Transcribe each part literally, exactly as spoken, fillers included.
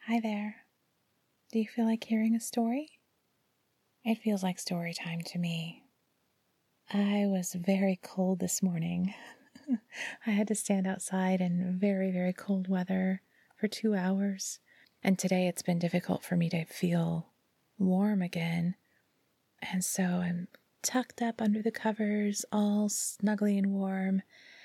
Hi there. Do you feel like hearing a story? It feels like story time to me. I was very cold this morning. I had to stand outside in very, very cold weather for two hours. And today it's been difficult for me to feel warm again. And so I'm tucked up under the covers, all snuggly and warm.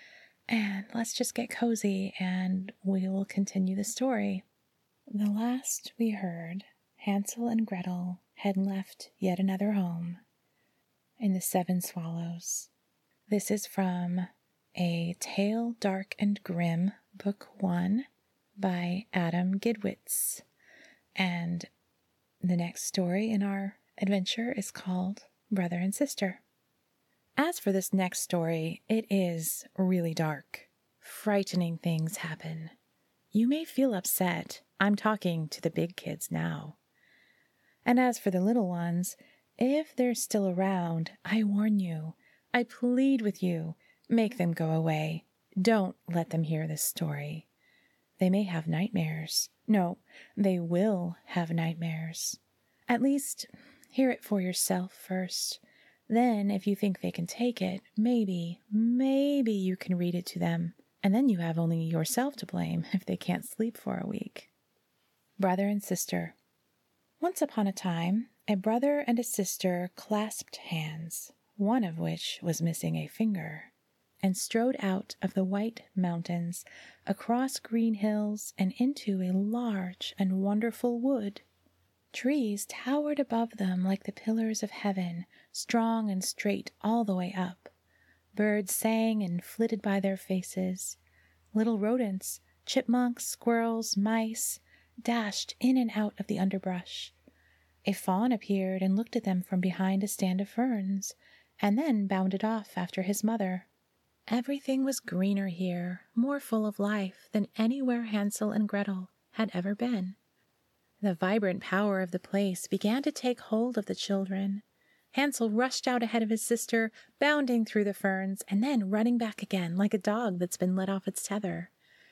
And let's just get cozy and we will continue the story. The last we heard, Hansel and Gretel had left yet another home in the Seven Swallows. This is from A Tale Dark and Grim, Book One, by Adam Gidwitz. And the next story in our adventure is called Brother and Sister. As for this next story, it is really dark. Frightening things happen. You may feel upset. I'm talking to the big kids now. And as for the little ones, if they're still around, I warn you, I plead with you, make them go away. Don't let them hear this story. They may have nightmares. No, they will have nightmares. At least, hear it for yourself first. Then, if you think they can take it, maybe, maybe you can read it to them. And then you have only yourself to blame if they can't sleep for a week. Brother and Sister. Once upon a time, a brother and a sister clasped hands, one of which was missing a finger, and strode out of the white mountains, across green hills, and into a large and wonderful wood. Trees towered above them like the pillars of heaven, strong and straight all the way up. Birds sang and flitted by their faces. Little rodents, chipmunks, squirrels, mice, dashed in and out of the underbrush. A fawn appeared and looked at them from behind a stand of ferns, and then bounded off after his mother. Everything was greener here, more full of life than anywhere Hansel and Gretel had ever been. The vibrant power of the place began to take hold of the children. Hansel rushed out ahead of his sister, bounding through the ferns, and then running back again like a dog that's been let off its tether.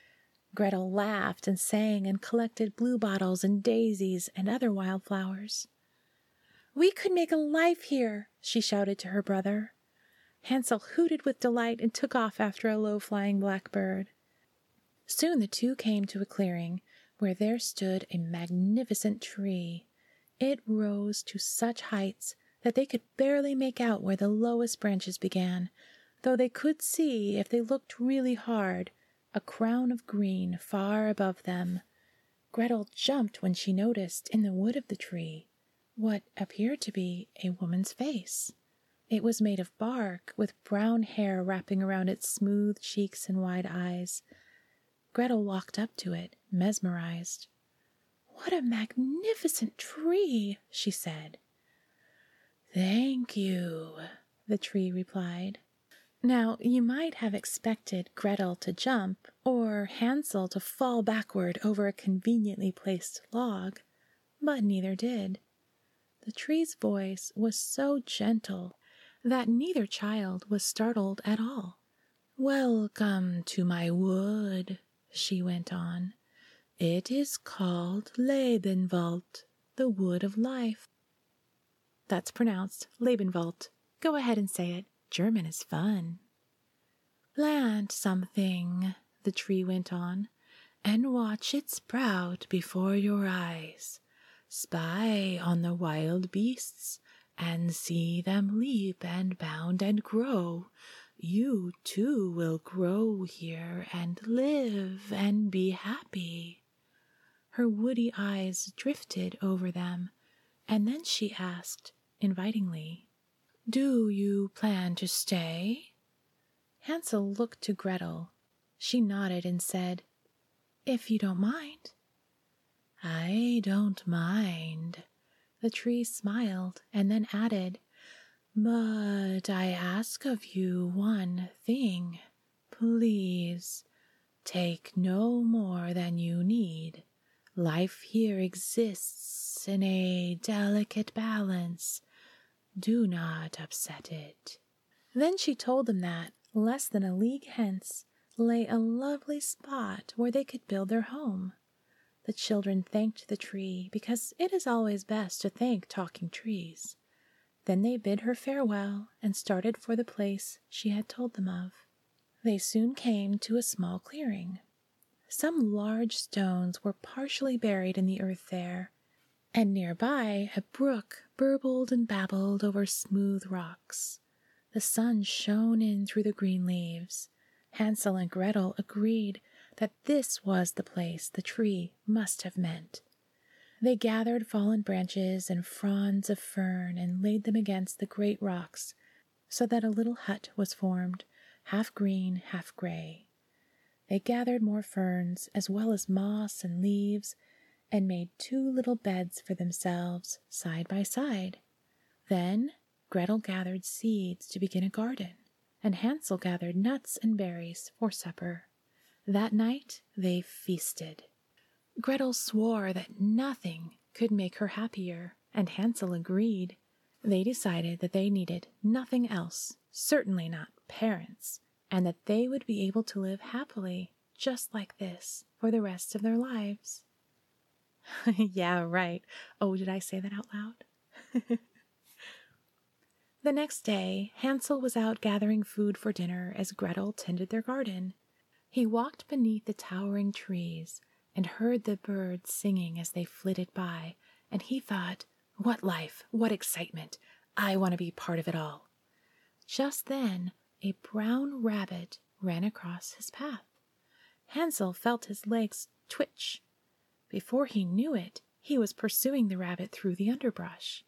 Gretel laughed and sang and collected bluebottles and daisies and other wildflowers. "We could make a life here," she shouted to her brother. Hansel hooted with delight and took off after a low-flying blackbird. Soon the two came to a clearing where there stood a magnificent tree. It rose to such heights that they could barely make out where the lowest branches began, though they could see, if they looked really hard, a crown of green far above them. Gretel jumped when she noticed, in the wood of the tree, what appeared to be a woman's face. It was made of bark, with brown hair wrapping around its smooth cheeks and wide eyes. Gretel walked up to it, mesmerized. "What a magnificent tree!" she said. "Thank you," the tree replied. Now, you might have expected Gretel to jump, or Hansel to fall backward over a conveniently placed log, but neither did. The tree's voice was so gentle that neither child was startled at all. "Welcome to my wood," she went on. "It is called Lebenwald, the Wood of Life." That's pronounced Lebenwald. Go ahead and say it. German is fun. "Plant something," the tree went on, "and watch it sprout before your eyes. Spy on the wild beasts and see them leap and bound and grow. You too will grow here and live and be happy." Her woody eyes drifted over them, and then she asked, invitingly, "Do you plan to stay?" Hansel looked to Gretel. She nodded and said, "If you don't mind." "I don't mind." The tree smiled and then added, "But I ask of you one thing. Please, take no more than you need. Life here exists in a delicate balance. Do not upset it." Then she told them that, less than a league hence, lay a lovely spot where they could build their home. The children thanked the tree, because it is always best to thank talking trees. Then they bid her farewell and started for the place she had told them of. They soon came to a small clearing. Some large stones were partially buried in the earth there, and nearby a brook burbled and babbled over smooth rocks. The sun shone in through the green leaves. Hansel and Gretel agreed that this was the place the tree must have meant. They gathered fallen branches and fronds of fern and laid them against the great rocks, so that a little hut was formed, half green, half gray. They gathered more ferns, as well as moss and leaves, and made two little beds for themselves, side by side. Then Gretel gathered seeds to begin a garden, and Hansel gathered nuts and berries for supper. That night they feasted. Gretel swore that nothing could make her happier, and Hansel agreed. They decided that they needed nothing else, certainly not parents, and that they would be able to live happily, just like this, for the rest of their lives. Yeah, right. Oh, did I say that out loud? The next day, Hansel was out gathering food for dinner as Gretel tended their garden. He walked beneath the towering trees and heard the birds singing as they flitted by, and he thought, "What life, what excitement! I want to be part of it all." Just then, a brown rabbit ran across his path. Hansel felt his legs twitch. Before he knew it, he was pursuing the rabbit through the underbrush.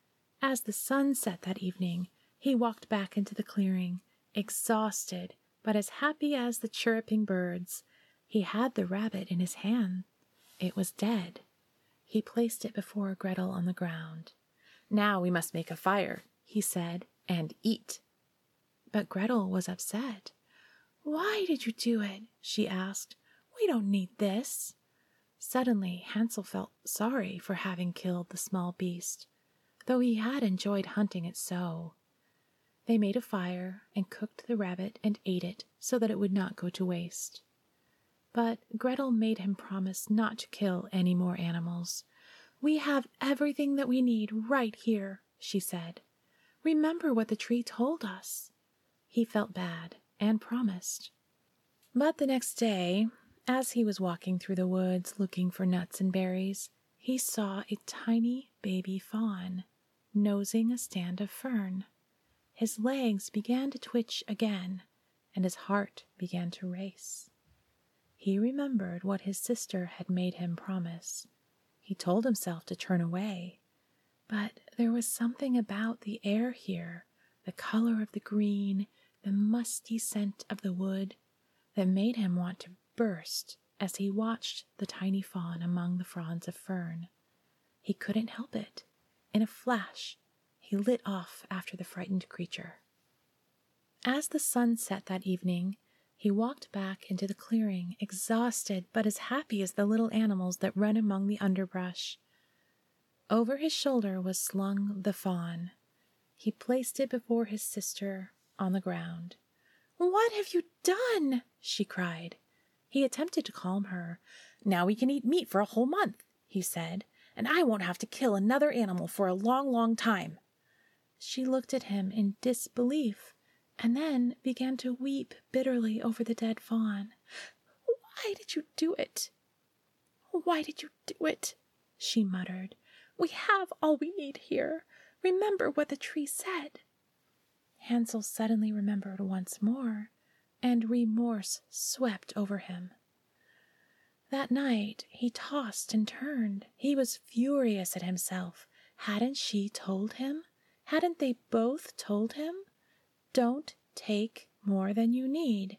As the sun set that evening, he walked back into the clearing, exhausted, but as happy as the chirruping birds. He had the rabbit in his hand. It was dead. He placed it before Gretel on the ground. "Now we must make a fire," he said, "and eat." But Gretel was upset. "Why did you do it?" she asked. "We don't need this." Suddenly, Hansel felt sorry for having killed the small beast, though he had enjoyed hunting it so. They made a fire and cooked the rabbit and ate it so that it would not go to waste. But Gretel made him promise not to kill any more animals. "We have everything that we need right here," she said. "Remember what the tree told us." He felt bad and promised. But the next day, as he was walking through the woods looking for nuts and berries, he saw a tiny baby fawn nosing a stand of fern. His legs began to twitch again, and his heart began to race. He remembered what his sister had made him promise. He told himself to turn away, but there was something about the air here, the color of the green, the musty scent of the wood, that made him want to burst as he watched the tiny fawn among the fronds of fern. He couldn't help it. In a flash, he lit off after the frightened creature. As the sun set that evening, he walked back into the clearing, exhausted but as happy as the little animals that run among the underbrush. Over his shoulder was slung the fawn. He placed it before his sister on the ground. "What have you done?" she cried. He attempted to calm her. "Now we can eat meat for a whole month," he said, "and I won't have to kill another animal for a long, long time." She looked at him in disbelief, and then began to weep bitterly over the dead fawn. "Why did you do it? Why did you do it?" she muttered. "We have all we need here. Remember what the tree said." Hansel suddenly remembered once more, and remorse swept over him. That night he tossed and turned. He was furious at himself. Hadn't she told him? Hadn't they both told him? Don't take more than you need.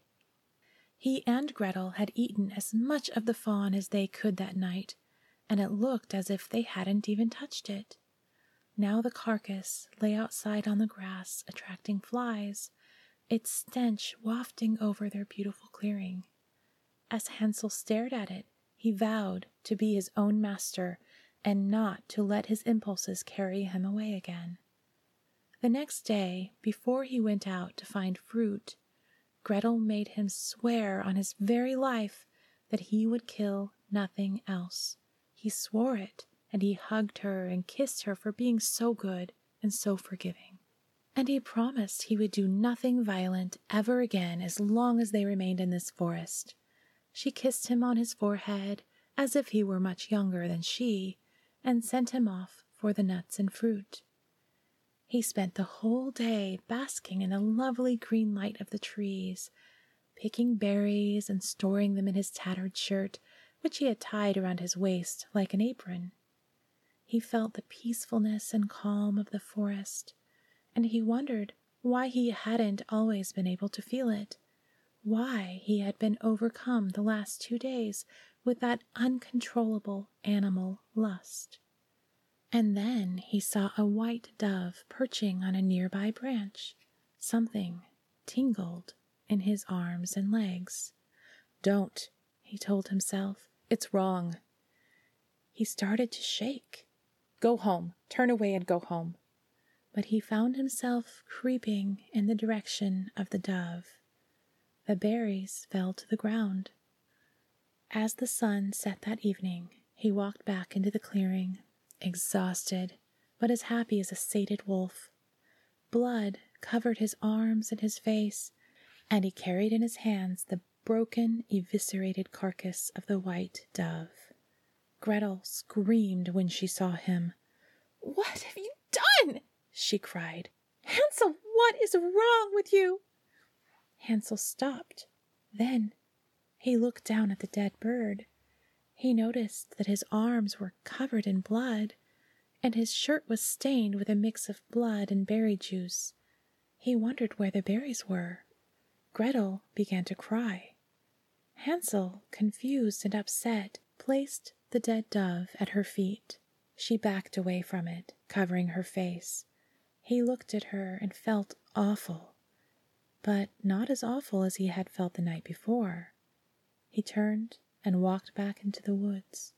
He and Gretel had eaten as much of the fawn as they could that night, and it looked as if they hadn't even touched it. Now the carcass lay outside on the grass, attracting flies, its stench wafting over their beautiful clearing. As Hansel stared at it, he vowed to be his own master and not to let his impulses carry him away again. The next day, before he went out to find fruit, Gretel made him swear on his very life that he would kill nothing else. He swore it, and he hugged her and kissed her for being so good and so forgiving. And he promised he would do nothing violent ever again as long as they remained in this forest. She kissed him on his forehead as if he were much younger than she, and sent him off for the nuts and fruit. He spent the whole day basking in the lovely green light of the trees, picking berries and storing them in his tattered shirt, which he had tied around his waist like an apron. He felt the peacefulness and calm of the forest, and he wondered why he hadn't always been able to feel it, why he had been overcome the last two days with that uncontrollable animal lust. And then he saw a white dove perching on a nearby branch. Something tingled in his arms and legs. "Don't," he told himself. "It's wrong." He started to shake. "Go home. Turn away and go home." But he found himself creeping in the direction of the dove. The berries fell to the ground. As the sun set that evening, he walked back into the clearing, exhausted, but as happy as a sated wolf. Blood covered his arms and his face, and he carried in his hands the broken, eviscerated carcass of the white dove. Gretel screamed when she saw him. "What have you done?" she cried. "Hansel, what is wrong with you?" Hansel stopped. Then he looked down at the dead bird. He noticed that his arms were covered in blood, and his shirt was stained with a mix of blood and berry juice. He wondered where the berries were. Gretel began to cry. Hansel, confused and upset, placed the dead dove at her feet. She backed away from it, covering her face. He looked at her and felt awful, but not as awful as he had felt the night before. He turned and walked back into the woods.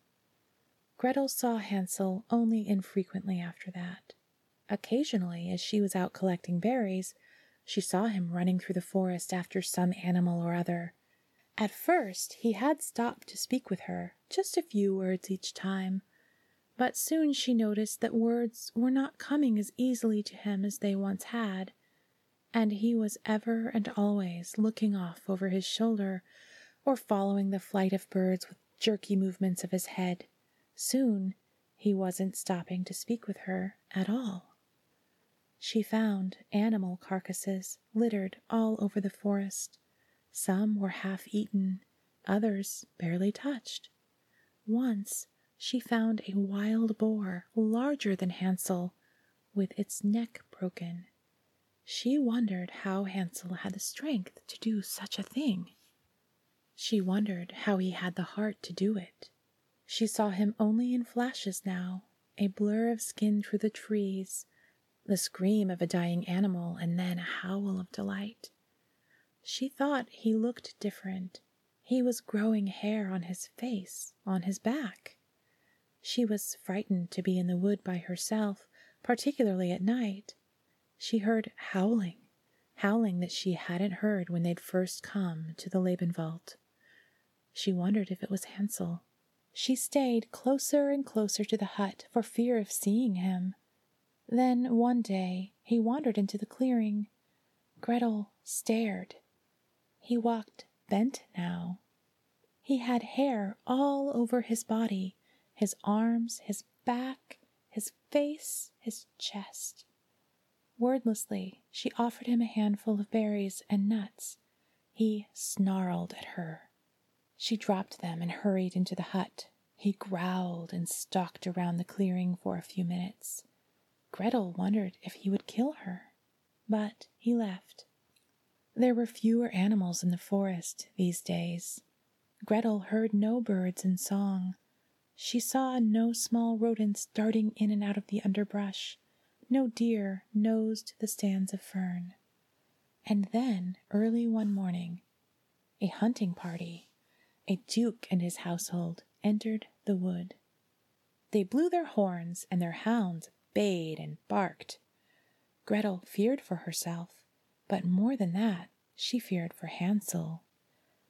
Gretel saw Hansel only infrequently after that. Occasionally, as she was out collecting berries, she saw him running through the forest after some animal or other. At first, he had stopped to speak with her, just a few words each time, but soon she noticed that words were not coming as easily to him as they once had, and he was ever and always looking off over his shoulder or following the flight of birds with jerky movements of his head. Soon he wasn't stopping to speak with her at all. She found animal carcasses littered all over the forest. Some were half eaten, others barely touched. Once she found a wild boar larger than Hansel, with its neck broken. She wondered how Hansel had the strength to do such a thing. She wondered how he had the heart to do it. She saw him only in flashes now, a blur of skin through the trees, the scream of a dying animal, and then a howl of delight. She thought he looked different. He was growing hair on his face, on his back. She was frightened to be in the wood by herself, particularly at night. She heard howling, howling that she hadn't heard when they'd first come to the Lebenwald. She wondered if it was Hansel. She stayed closer and closer to the hut for fear of seeing him. Then one day he wandered into the clearing. Gretel stared. He walked bent now. He had hair all over his body, his arms, his back, his face, his chest. Wordlessly, she offered him a handful of berries and nuts. He snarled at her. She dropped them and hurried into the hut. He growled and stalked around the clearing for a few minutes. Gretel wondered if he would kill her, but he left. There were fewer animals in the forest these days. Gretel heard no birds in song. She saw no small rodents darting in and out of the underbrush. No deer nosed the stands of fern. And then, early one morning, a hunting party, a duke and his household, entered the wood. They blew their horns, and their hounds bayed and barked. Gretel feared for herself, but more than that, she feared for Hansel.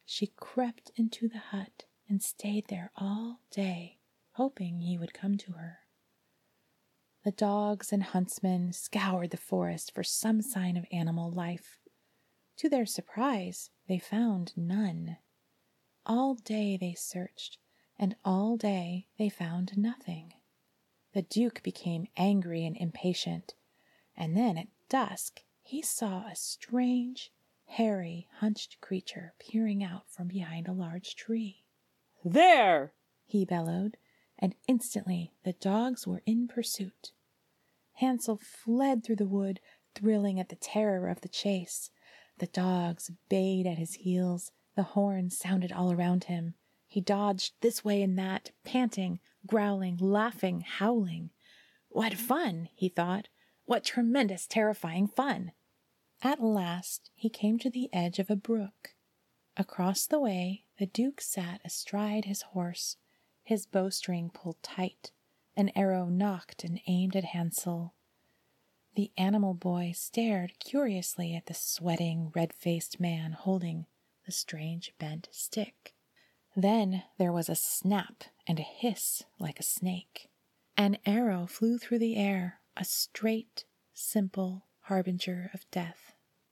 she crept into the hut and stayed there all day, hoping he would come to her. The dogs and huntsmen scoured the forest for some sign of animal life. To their surprise, they found none. All day they searched, and all day they found nothing. The Duke became angry and impatient, and then at dusk he saw a strange, hairy, hunched creature peering out from behind a large tree. "There!" he bellowed, and instantly the dogs were in pursuit. Hansel fled through the wood, thrilling at the terror of the chase. The dogs bayed at his heels. The horns sounded all around him. He dodged this way and that, panting, growling, laughing, howling. What fun, he thought. What tremendous, terrifying fun. At last he came to the edge of a brook. Across the way the Duke sat astride his horse, his bowstring pulled tight. An arrow nocked and aimed at Hansel. The animal boy stared curiously at the sweating, red-faced man holding the strange bent stick. Then there was a snap and a hiss like a snake. An arrow flew through the air, a straight, simple harbinger of death.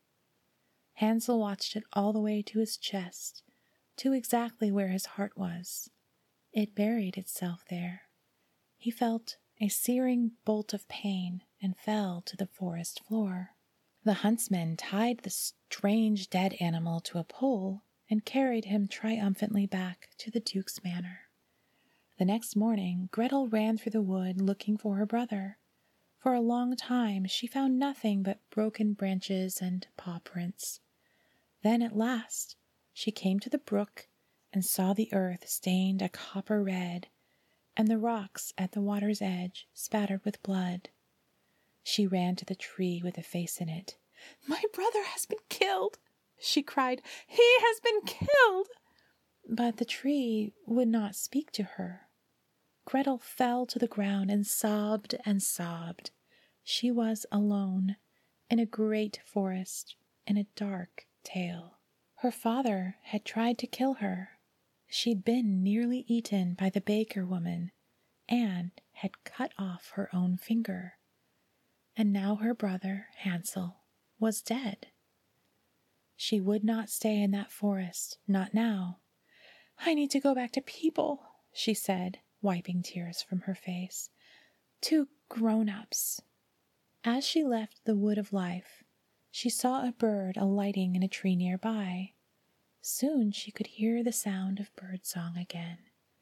Hansel watched it all the way to his chest, to exactly where his heart was. It buried itself there. He felt a searing bolt of pain and fell to the forest floor. The huntsmen tied the strange dead animal to a pole and carried him triumphantly back to the Duke's manor. The next morning Gretel ran through the wood looking for her brother. For a long time she found nothing but broken branches and paw prints. Then at last she came to the brook and saw the earth stained a copper red, and the rocks at the water's edge spattered with blood. She ran to the tree with a face in it. "My brother has been killed!" she cried. "He has been killed!" But the tree would not speak to her. Gretel fell to the ground and sobbed and sobbed. She was alone, in a great forest, in a dark tale. Her father had tried to kill her. She'd been nearly eaten by the baker woman, and had cut off her own finger. And now her brother, Hansel, was dead. She would not stay in that forest, not now. "I need to go back to people," she said, wiping tears from her face. "To grown-ups." As she left the wood of life, she saw a bird alighting in a tree nearby. Soon she could hear the sound of birdsong again.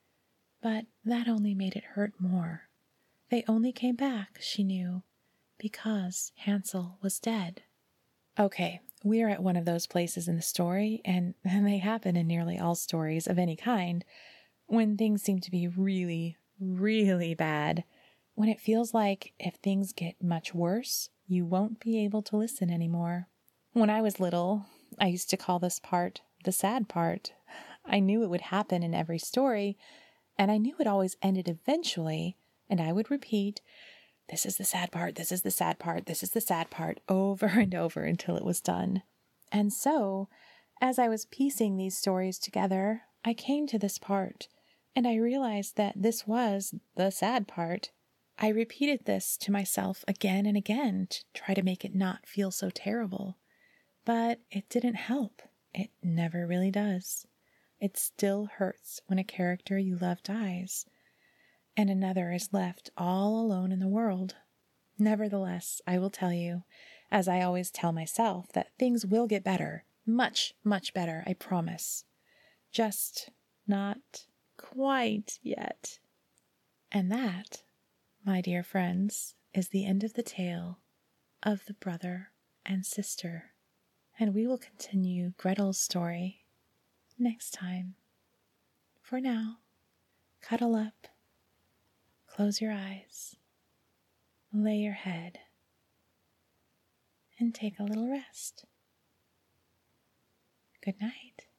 But that only made it hurt more. They only came back, she knew, because Hansel was dead. Okay, we are at one of those places in the story, and, and they happen in nearly all stories of any kind, when things seem to be really, really bad, when it feels like if things get much worse, you won't be able to listen anymore. When I was little, I used to call this part the sad part. I knew it would happen in every story, and I knew it always ended eventually, and I would repeat, "This is the sad part, this is the sad part, this is the sad part," over and over until it was done. And so, as I was piecing these stories together, I came to this part, and I realized that this was the sad part. I repeated this to myself again and again to try to make it not feel so terrible. But it didn't help. It never really does. It still hurts when a character you love dies, and another is left all alone in the world. Nevertheless, I will tell you, as I always tell myself, that things will get better. Much, much better, I promise. Just not quite yet. And that, my dear friends, is the end of the tale of the brother and sister. And we will continue Gretel's story next time. For now, cuddle up, close your eyes, lay your head, and take a little rest. Good night.